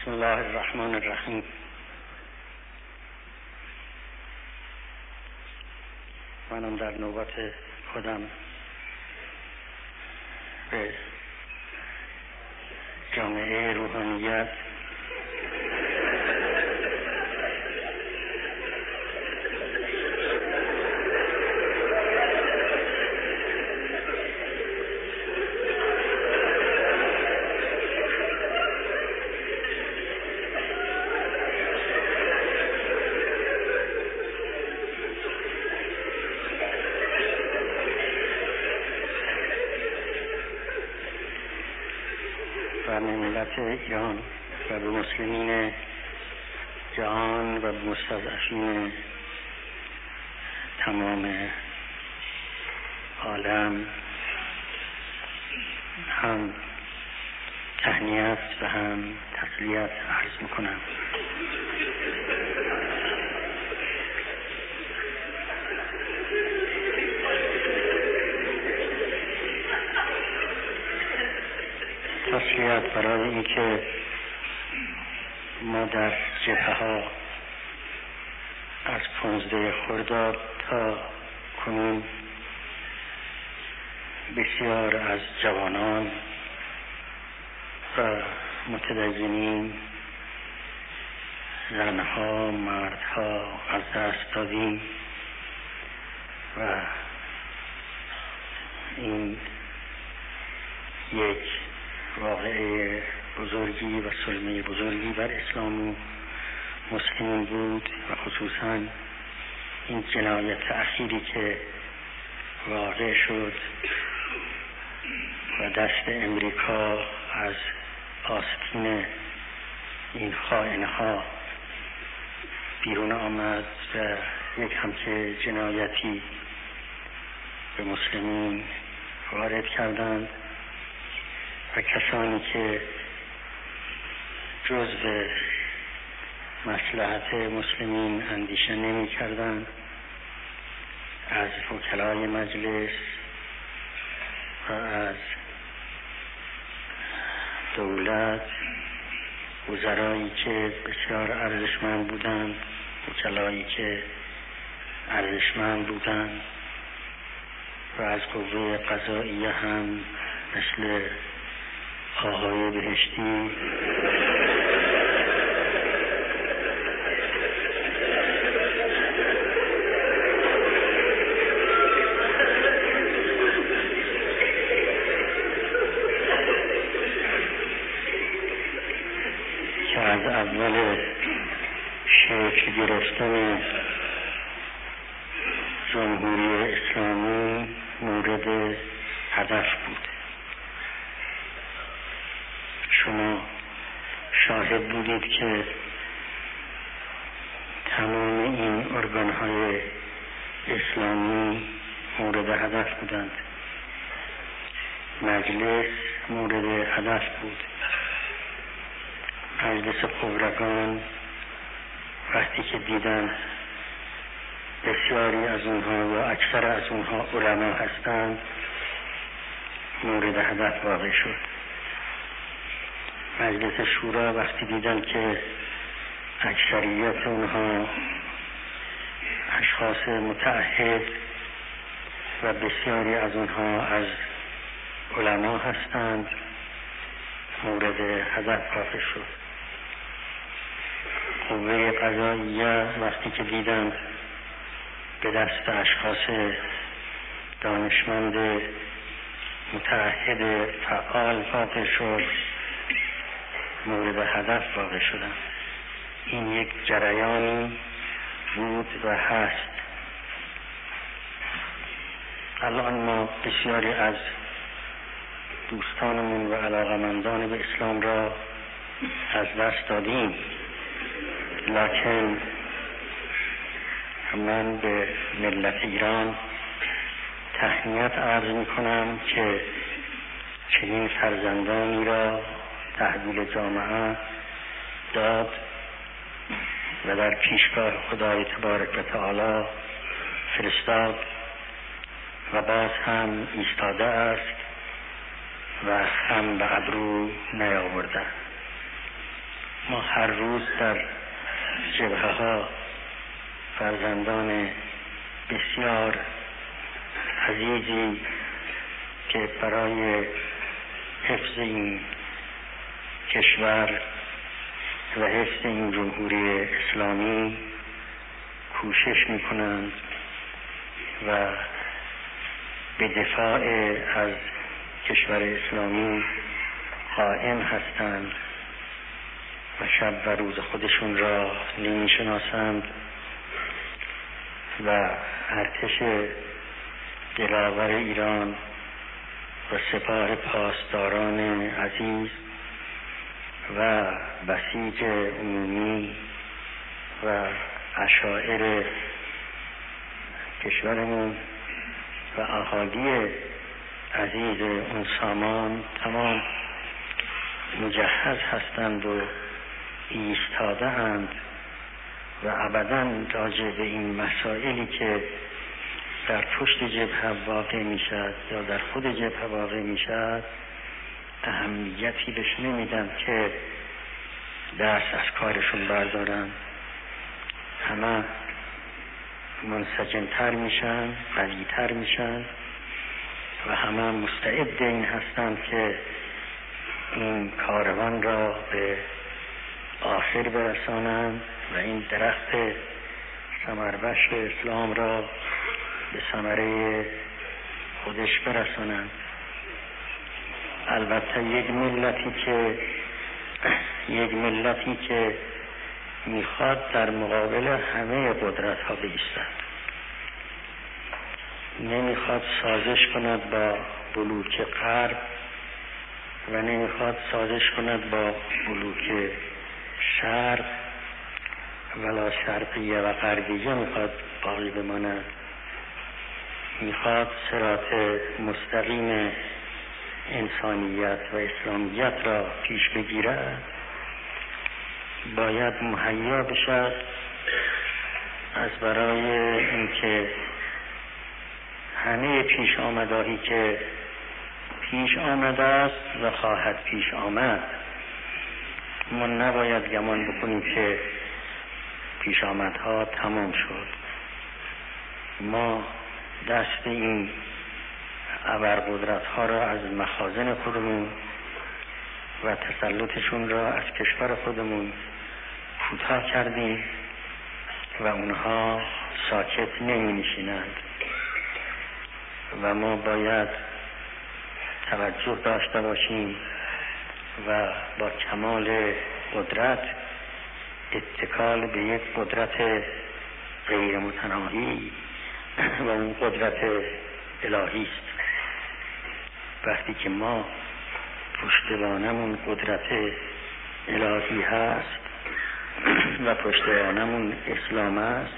بسم الله الرحمن الرحیم. منم در نوبت خودم به جامعه روحانیت و ملت ایران و به مسلمین جهان و به مستضعفین تمام عالم هم تهنیت و هم تسلیت عرض میکنم. تسلیت برای اینکه ما در جبهه ها از 15 خرداد تا کنون بسیار از جوانان و متدینین، زنها، مردها از دست دادیم و این یک واقعه بزرگی و صدمه بزرگی بر اسلام و مسلمین بود و خصوصا این جنایت اخیری که واقع شد و دست امریکا از آستین این خائنها بیرون آمد و یک همچه جنایتی به مسلمین وارد کردند و کسانی که جزء مصلحت مسلمین اندیشه نمی کردند، از وکلای مجلس و از دولت، وزرایی که بسیار ارزشمند بودند، وکلایی که ارزشمند بودند و از قوه قضاییه هم مثل آقای بهشتی که از اول شکل گرفتن جمهوری اسلامی مورد هدف بود. شما شاهد بودید که تمام این ارگان‌های اسلامی مورد هدف بودند. مجلس مورد هدف بود. مجلس خبرگان وقتی که دیدن بسیاری از اونها یا اکثر از اونها علما هستند مورد هدف واقع شد. مجلس شورا وقتی دیدن که اکثریت اونها اشخاص متعهد و بسیاری از اونها از علما هستند مورد هدف واقع شد. قوه قضاییه وقتی که دیدند به دست اشخاص دانشمند متعهد فعال واقع شد مورد هدف واقع شدن. این یک جریانی بود و هست. الان ما بسیاری از دوستانمون و علاقمندان به اسلام را از دست دادیم، لکن من به ملت ایران تهنیت عرض می کنم که چنین فرزندانی را تحویل جامعه داد و در پیشگاه خدای تبارک و تعالی فرستاد و باز هم ایستاده است و هم به ابرو نیاورده. ما هر روز در جبهه ها فرزندان بسیار عزیزی که برای حفظ این کشور و حفظ این جمهوری اسلامی کوشش میکنند و به دفاع از کشور اسلامی قائم هستند و شب و روز خودشون را نمیشناسند و ارتش دلاور ایران و سپاه پاسداران عزیز و بسیج عمومی و عشائر کشورمون و اهالی عزیز اون سامان تمام مجهز هستند و ایستاده اند و ابداً راجع به این مسائلی که در پشت جبهه واقع می شد یا در خود جبهه واقع می شد اهمیتی بهش نمیدن که دست از کارشون بردارن. همه منسجمتر میشن، قویتر میشن و همه مستعد این هستند که این کاروان را به آخر برسانند و این درخت ثمربخش اسلام را به ثمره خودش برسانند. البته یک ملتی که میخواد در مقابل همه قدرت ها بایستد، نمیخواد سازش کند با بلوک غرب و نمیخواد سازش کند با بلوک شرق ولا شرقیه و غربیه میخواد باقی بماند. میخواد صراط مستقیم انسانیت و اسلامیت را پیش بگیرد، باید مهیا بشد از برای اینکه همه پیش آمدهایی که پیش آمده است و خواهد پیش آمد، ما نباید گمان بکنیم که پیش آمدها تمام شد. ما دست این ابرقدرت ها را از مخازن خودمون و تسلطشون را از کشور خودمون کوتاه کردیم و اونها ساکت نمی نشینند و ما باید توجه داشته باشیم و با کمال قدرت اتکال به یک قدرت غیر متناهی و اون قدرت الهی است. وقتی که ما پشتوانمون قدرت الهی هست و پشتوانمون اسلام است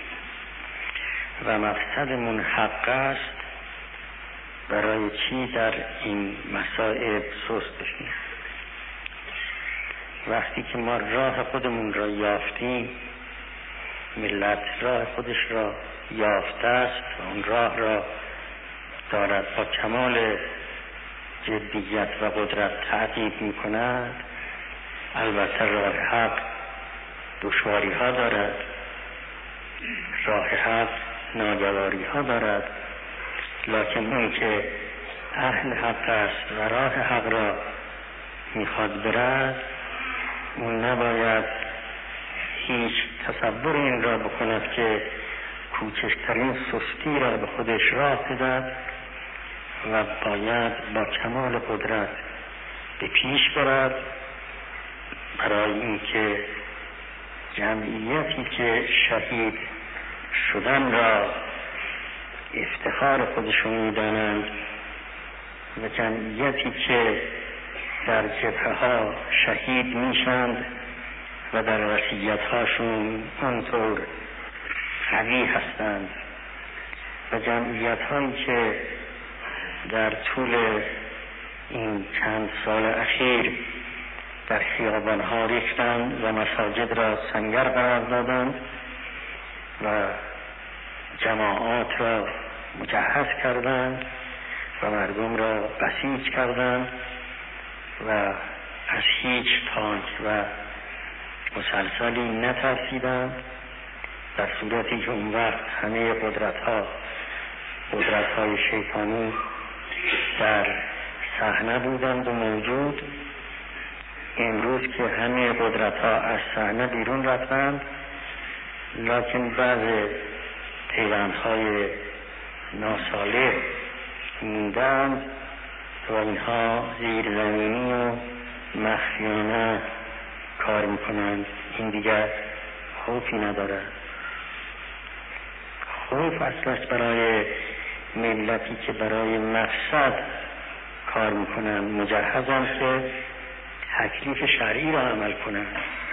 و مقصدمون حق است، برای چی در این مسائل سست بشیم؟ وقتی که ما راه خودمون را یافتیم، ملت راه خودش را یافته است و اون راه را دارد با کمال جدیت و قدرت تعقیب می کند. البته راه حق دشواری ها دارد، راه حق ناگواری ها دارد، لکن اون که اهل حق است و راه حق را میخواد برد، اون نباید هیچ تصور این را بکند که کوچکترین سستی را به خودش راه بدهد و باید با کمال قدرت به پیش برد برای اینکه جمعیتی که شهید شدن را افتخار خودشون میدانند و جمعیتی که در جبهه ها شهید میشند و در وصیت هاشون آنطور قوی هستند و جمعیت هایی که در طول این چند سال اخیر در خیابان ها ریختند و مساجد را سنگر قرار دادند و جماعات را مجهز کردند و مردم را بسیج کردند و از هیچ تانک و مسلسلی نترسیدند، در صورتی که اون وقت همه قدرت‌های شیطانی در صحنه بودند و موجود. امروز که همه قدرت‌ها از صحنه بیرون رفتند، لکن بعض پیوندهای ناصالح موندند و اینها زیرزمینی و مخفیانه کار میکنند. این دیگر خوفی ندارد. خوف اصلش برای ملتی که برای مقصد کار میکنند، مجهزند که تکلیف شرعی را عمل کنند.